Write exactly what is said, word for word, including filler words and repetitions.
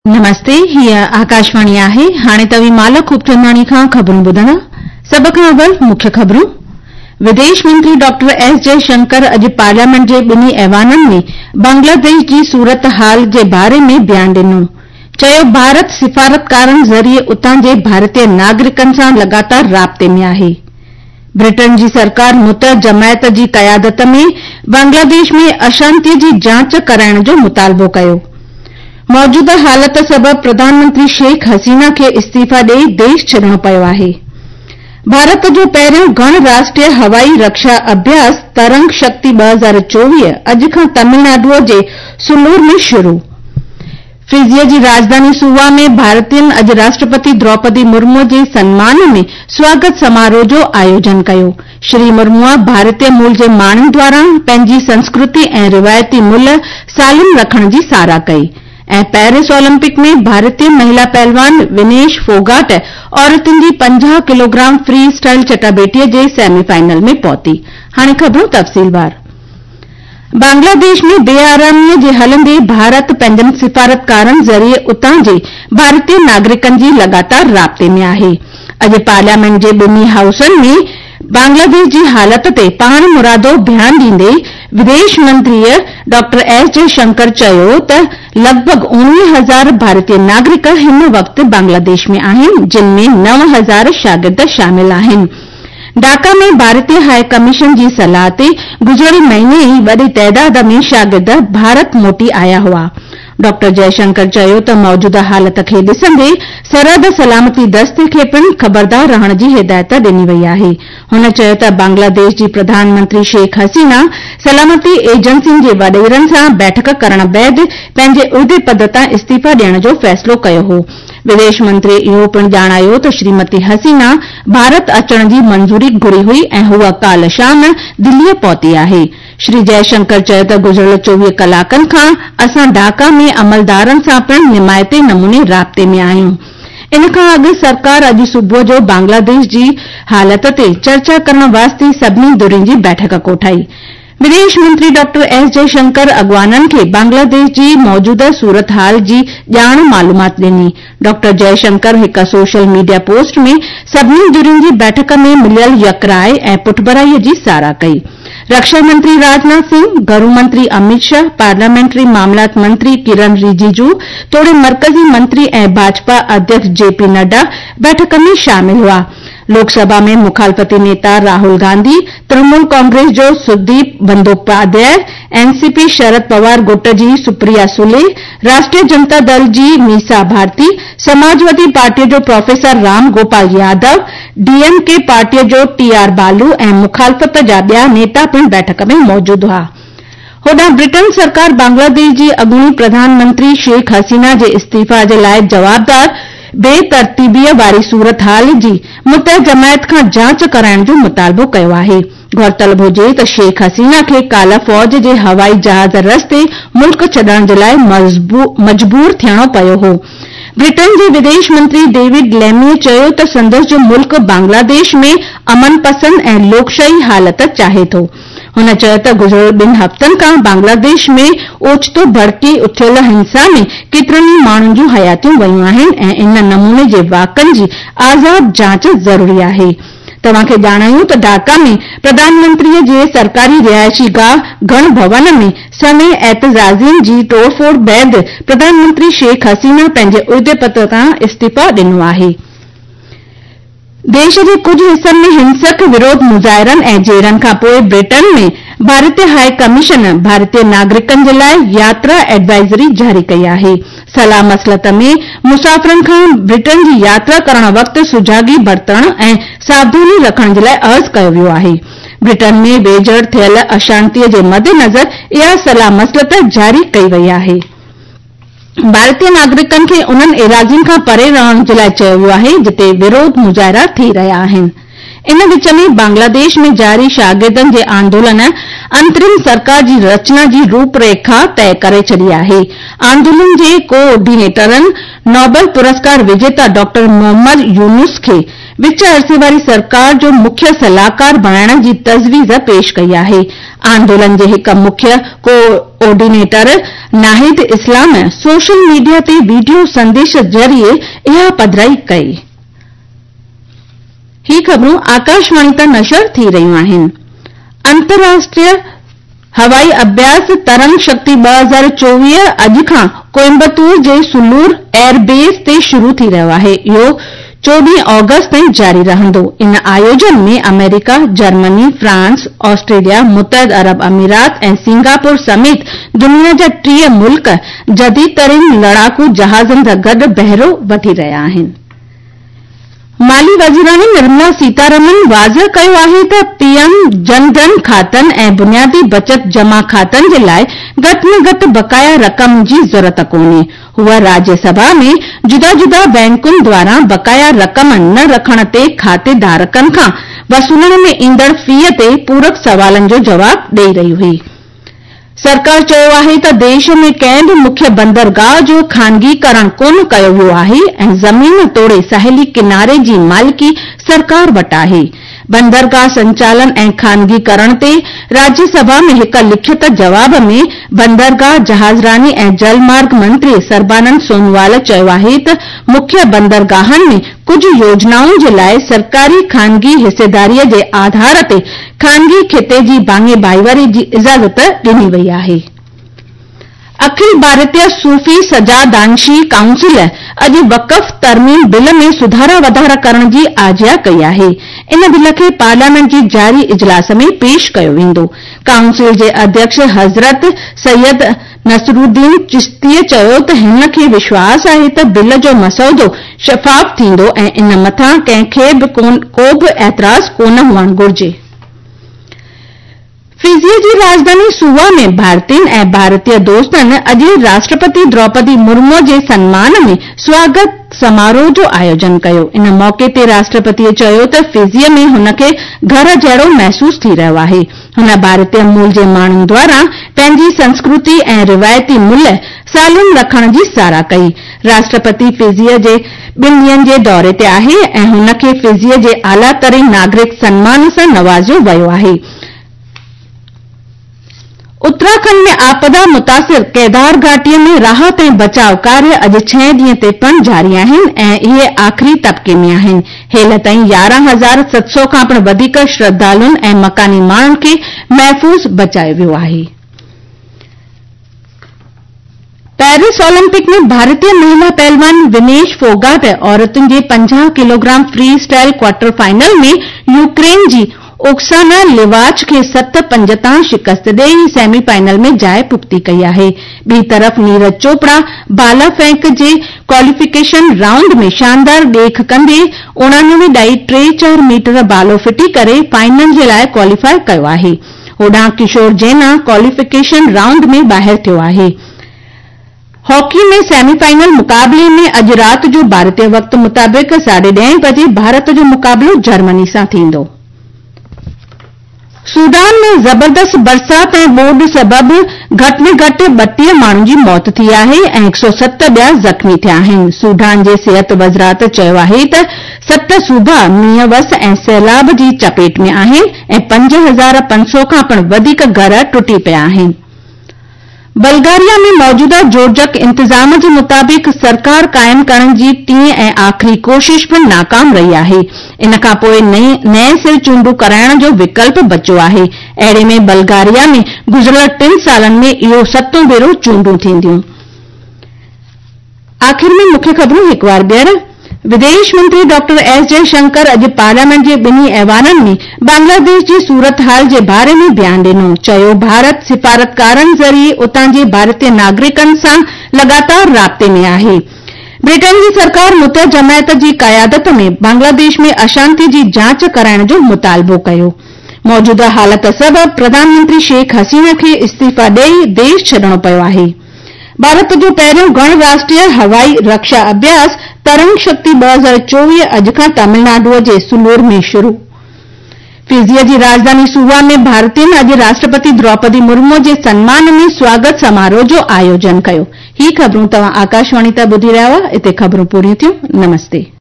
नमस्ते, हीअ आकाशवाणी आहे। हाणे तव्हीं माला खूबचंदाणी खां ख़बरूं ॿुधंदा। सभ खां अव्वल मुख्य ख़बरूं। विदेश मंत्री डॉक्टर एस जयशंकर अॼु पार्लियामेंट जे ॿिन्ही ऐवाननि में बांग्लादेश जी सूरत हाल जे बारे में बयानु ॾिनो। चयो, भारत सिफ़ारतकारनि ज़रिए उतां जे भारतीय नागरिकनि सां लगातार राब्ते में आहे। ब्रिटेन जी सरकार मुतहद जमायत जी क़यादत में बांग्लादेश में अशांतीअ जी जांच कराइण जो मुतालबो कयो। मौजूदा हालत सबब प्रधानमंत्री शेख हसीना खे इस्तीफ़ा ॾेई देश छॾणो पियो आहे। भारत जो पहिरियों गण राष्ट्रीय हवाई रक्षा अभ्यास तरंग शक्ति ॿ हज़ार चोवीह अॼु खां तमिलनाडुअ जे सुलूर में शुरू। फिजीअ जी राजधानी सुवा में भारतीयनि अॼु राष्ट्रपति द्रौपदी मुर्मू जे सन्मान में स्वागत समारोह जो आयोजन कयो। श्री मुर्मुअ भारतीय मूल जे माण्हुनि द्वारा पंहिंजी संस्कृति ऐं रिवायती मूल्य सालिम रखण जी साराह कई ऐं पेरिस ओलंपिक में भारतीय महिला पहलवान विनेश फोगाट औरतुनि जी पंजाह किलोग्राम फ्री स्टाइल चटाभेटीअ जे सेमीफाइनल में पहुती। हाणे ख़बरूं तफ़सीलवार। बांग्लादेश में बेआरामीअ जे हलंदे भारत पंहिंजनि सिफ़ारतकारनि ज़रिए उतां जे भारतीय नागरिकनि जी लगातार राब्ते में आहे। अॼु पार्लियामेंट जे ॿिन्ही हाउसनि में बांग्लादेश जी हालत ते पाण मुरादो बयानु ॾींदे विदेश मंत्रीअ डॉक्टर एस जयशंकर चयो त लगभग उणिवीह हज़ार भारतीय नागरिक हिन वक़्तु बांग्लादेश में आहिनि, जिन में नव हज़ार शागिर्द शामिल आहिनि। ढाका में भारतीय हाई कमीशन जी सलाह ते गुज़िरियल महीने ई वॾी तइदाद में शागिर्द भारत मोटी आया हुआ। डॉक्टर जयशंकर चयो त मौजूदा हालत खे ॾिसंदे सरहद सलामती दस्ते खे पिणु ख़बरदार रहण जी हिदायत ॾिनी वई आहे। हुन चयो त बांग्लादेश जी प्रधानमंत्री शेख हसीना सलामती एजेंसियुनि जे वॾेरनि सां बैठक करण बैदि पंहिंजे उहिदे पद तां इस्तीफ़ा ॾियण जो फ़ैसिलो कयो हो। विदेश मंत्री इहो पिणु ॼाणायो त श्रीमती हसीना भारत अचण जी मंज़ूरी घुरी हुई ऐं हूअ काल्ह शाम दिल्लीअ पहुती आहे। श्री जयशंकर चयो त गुज़िरियल चोवीह कलाकनि खां असां ढाका में अमलदारनि सां पिणु निमायते नमूने राब्ते में आहियूं। इन खां अॻु सरकार अॼु सुबुह जो बांग्लादेश जी हालत ते चर्चा करण वास्ते सभिनी धुरियुनि जी बैठक कोठाई। विदेश मंत्री डॉक्टर एस जयशंकर अॻवाननि खे बांग्लादेश जी मौजूदा सूरत हाल जी ॼाण मालूमात ॾिनी। डॉक्टर जयशंकर हिक सोशल मीडिया पोस्ट में सभिनी धुरियुनि जी बैठक में मिलियल यकराए ऐं पुठभराईअ जी साराह कई। रक्षा मंत्री राजनाथ सिंह, गृह मंत्री अमित शाह, पार्लियामेंट्री मामलात मंत्री किरण रिजिजू, तोड़े मरकज़ी मंत्री ऐं भाजपा अध्यक्ष जेपी नड्डा बैठक में शामिल हुआ। लोकसभा में मुखालफती नेता राहुल गांधी, तृणमूल कांग्रेस जो सुदीप बंदोपाध्याय, एनसीपी शरद पवार गुट जी सुप्रिया सुले, राष्ट्रीय जनता दल जी मीसा भारती, समाजवादी पार्टीअ जो प्रोफेसर राम गोपाल यादव, डीएमके पार्टीअ जो टी आर बालू ऐं मुखालफत जा ॿिया नेता पिणु बैठक में मौजूद हुआ। होॾां ब्रिटेन सरकार बांग्लादेश जी अॻूणी प्रधानमंत्री शेख हसीना जे इस्तीफ़ा जे लाइ जवाबदार बेतरतीबीअ वारी सूरत हाल जी मुतहद जमायत खां जांच कराइण जो मुतालबो कयो आहे। गौरतलब हुजे त शेख हसीना खे काल्ह फौज जे हवाई जहाज़ रस्ते मुल्क छॾण जे लाइ मजबूर थियणो पियो हो। ब्रिटेन जे विदेश मंत्री डेविड लेमीअ चयो त संदसि जो मुल्क बांग्लादेश में अमन पसंद ऐं लोकशाही हालत चाहे थो। हुन चयो त गुज़िरियल ॿिनि हफ़्तनि खां बांग्लादेश में ओचितो भड़के उथियल हिंसा में केतिरनि ई माण्हुनि जूं हयातियूं वयूं आहिनि ऐं इन नमूने जे वाक़नि जी आज़ाद जांच ज़रूरी आहे। तव्हां खे ॼाणायूं त ढाका में प्रधानमंत्रीअ जे सरकारी रिहायशी गाह गण भवन में समय एतजाज़ियुनि जी तोड़फोड़ बैदि प्रधानमंत्री शेख हसीना पंहिंजे उहिदे पद तां इस्तीफ़ा ॾिनो आहे। देश जे कुझु हिसनि में हिंसक विरोध मुज़ाहिरनि ऐं जेरनि खां पोइ ब्रिटेन में भारतीय हाई कमीशन भारतीय नागरिकनि जे लाइ यात्रा एडवाइज़री जारी कई आहे। सलाह मसलत में मुसाफ़िरनि खां ब्रिटेन जी यात्रा करण वक़्तु सुजाॻी बरतण ऐं सावधानी रखण जे लाइ अर्ज़ कयो वियो आहे। ब्रिटेन में वेझड़ थियल अशांतीअ जे मद्देनज़र इहा सलाह मसलत जारी कई वई आहे। भारतीय नागरिकनि खे उन्हनि एराज़ियुनि खां परे रहण जे लाइ चयो वियो आहे जिते विरोध मुज़ाहिरा थी रहिया आहिनि। इन विच में बांग्लादेश में जारी शागिर्दनि जे आंदोलन अंतरिम सरकार जी रचना जी रूपरेखा तय करे छॾी आहे। आंदोलन जे कोऑर्डिनेटरनि नोबेल पुरस्कार विजेता डॉक्टर मोहम्मद यूनुस खे विच अरसे वारी सरकार जो मुख्य सलाहकार बणाइण जी तजवीज़ पेश कई आहे। आंदोलन जे हिक मुख्य coordinator Nahid Islam social media ते वीडियो संदेश ज़रिए इहा पधिराई कई। ही ख़बरूं आकाशवाणी तां नशर थी रहियूं आहिनि। अंतर्राष्ट्रीय हवाई अभ्यास तरंग शक्ति ॿ हज़ार चोवीह अॼु खां कोयम्बतूर जे सुलूर एयरबेस ते शुरू थी रहियो आहे। इहो चोॾहीं ऑगस्ट ताईं जारी रहंदो। इन आयोजन में अमेरिका, जर्मनी, फ्रांस, ऑस्ट्रेलिया, मुतहद अरब अमीरात ऐं सिंगापुर समेत दुनिया जा टीह मुल्क जदीद तरीन लड़ाकू जहाज़नि सां गॾु बहिरो वठी रहिया आहिनि। माली वज़ीराणी निर्मला सीतारमन वाज़ह कयो आहे त पीएम जनधन खातनि ऐं बुनियादी बचत जमा खातनि जे लाइ घटि में घटि बकाया रक़म जी ज़रूरत कोन्हे। हूअ राज्यसभा में जुदा जुदा बैंकुनि द्वारा बकाया रक़म न रखण ते खातेधारकनि खां वसूलण में ईंदड़ फीअ ते पूरक सवालनि जो जवाब ॾेई रही हुई। सरकार चयो आहे त देश में कंहिं बि मुख्य बंदरगाह जो ख़ानगीकरण कोन कयो वियो आहे ऐं ज़मीन तोड़े सहेली किनारे जी मालिकी सरकार वटि आहे। बंदरगाह संचालन ऐं ख़ानगीकरण ते राज्यसभा में हिक लिखित जवाब में बंदरगाह जहाज़रानी ऐं जलमार्ग मंत्री सर्बानंद सोनोवाल चयो आहे त मुख्य बंदरगाहनि में कुझ योजनाउनि जे लाइ सरकारी ख़ानगी हिस्सेदारीअ जे आधार ते ख़ानगी खिते जी बाङे बाईवरी जी इजाज़त ॾिनी वई आहे। अखिल भारतीय सूफ़ी सजादानशी काउंसिल अॼु वक़फ़ तरमीम बिल में सुधारा वधारा करण जी आजिया कई आहे। इन बिल खे पार्लियामेंट जी जारी इजलास में पेश कयो वेंदो। काउंसिल जे अध्यक्ष हज़रत सैयद नसरुद्दीन चिश्तीअ चयो त हिन खे विश्वास आहे त बिल जो मसौदो शफ़ाफ़ थींदो ऐं इन मथां कंहिंखे बि को बि एतराज़ कोन हुअणु घुर्जे। फिजी जी राजधानी सुवा में भारतीय ऐं भारतीय दोस्तनि अॼु राष्ट्रपति द्रौपदी मुर्मू जे सन्मान में स्वागत समारोह जो आयोजन कयो। इन मौके ते राष्ट्रपतिअ चयो त फिजीअ में हुन खे घर जहिड़ो महसूस थी रहियो आहे। हुन भारतीय मूल जे माण्हुनि द्वारा पंहिंजी संस्कृति ऐं रिवायती मूल्य सालुनि रखण जी साराह कई। राष्ट्रपति फिजीअ जे ॿिनि ॾींहनि जे दौरे ते आहे ऐं हुन खे फिजीअ जे आला तरीन नागरिक सम्मान सां नवाज़ियो वियो आहे। उत्तराखंड में आपदा मुतासिर केदार घाटीअ में राहत ऐं बचाव कार्य अॼु छह ॾींहं ते पिणु जारी आहिनि ऐं इहे आख़िरी तबके में आहिनि। हेल ताईं यारहं हज़ार सत सौ खां पिणु वधीक श्रद्धालुनि ऐं मकानी माण्हुनि खे महफ़ूज़ बचायो वियो आहे। पेरिस ओलंपिक में भारतीय महिला पहलवान विनेश फोगाट औरतुनि जे पंजाह kilogram freestyle quarter final में यूक्रेन जी ओक्साना लिवाच खे सत पंज तां शिकस्त ॾेई सेमीफाइनल में जाइ पुख्ती कई आहे। ॿी तरफ़ नीरज चोपड़ा बाला फैंक जे क्वालिफिकेशन राउंड में शानदार ॾेख कंदे उणानवे ॾाई टे चार मीटर बालो फिटी करे फाइनल जे लाइ क्वालिफाई कयो आहे। होॾां किशोर जैना क्वालिफिकेशन राउंड में ॿाहिरि थियो आहे। हॉकी में सेमीफाइनल मुक़ाबले में अॼु राति जो भारतीय वक़्त मुताबिक़ साढे ॾहें बजे भारत जो मुक़ाबलो जर्मनी सां थींदो। सूडान में ज़बरदस्त बरसात ऐं ॿोॾ सबबि घटि में घटि ॿटीह माण्हुनि जी मौत थी आहे ऐं हिक सौ सत ॿिया ज़ख़्मी थिया आहिनि। सूडान जे सिहत वज़रात चयो आहे त सत सूबा मींहं वस ऐं सैलाब जी चपेट में आहिनि ऐं पंज हज़ार पंज सौ खां पिणु वधीक घर टुटी पिया आहिनि। बल्गारिया में मौजूदा जोड़जक इंतज़ाम जे मुताबिक़ सरकार क़ाइम करण जी टीं ऐं आख़िरी कोशिश पिणु नाकाम रही आहे। इन खां पोइ नए सिर चूंडू कराइण जो विकल्प बचियो आहे। अहिड़े में बल्गारिया में गुज़िरियल टिन सालनि में इहो सतों भेरो चूंडू थींदियूं। आख़िर में मुख्य ख़बरूं हिकु बार ॿीहर। विदेश मंत्री डॉक्टर एस जयशंकर अॼु पार्लियामेंट जे ॿिन्ही ऐवाननि में बांग्लादेश जी सूरत हाल जे बारे में बयानु ॾिनो। चयो भारत सिफ़ारतकारनि ज़रिए उतां जे भारतीय नागरिकनि सां लगातार राब्ते में आहे। ब्रिटेन जी सरकार मुतहद जमायत जी क़यादत में बांग्लादेश में अशांति जी जांच कराइण जो मुतालबो कयो। मौजूदा हालत सबबि प्रधानमंत्री शेख हसीना खे इस्तीफ़ा ॾेई देश छॾणो पियो आहे। भारत जो पहिरियों गण राष्ट्रीय हवाई रक्षा अभ्यास तरंग शक्ति ॿ हज़ार चोवीह अॼु खां तमिलनाडुअ जे सुलूर में शुरू। फिजीअ जी राजधानी सूवा में भारतीयनि अॼु राष्ट्रपति द्रौपदी मुर्मू जे सन्मान में स्वागत समारोह जो आयोजन कयो। ही ख़बरूं तव्हां आकाशवाणी तां ॿुधी रहिया हुआ। इते ख़बरूं पूरियूं थियूं। नमस्ते।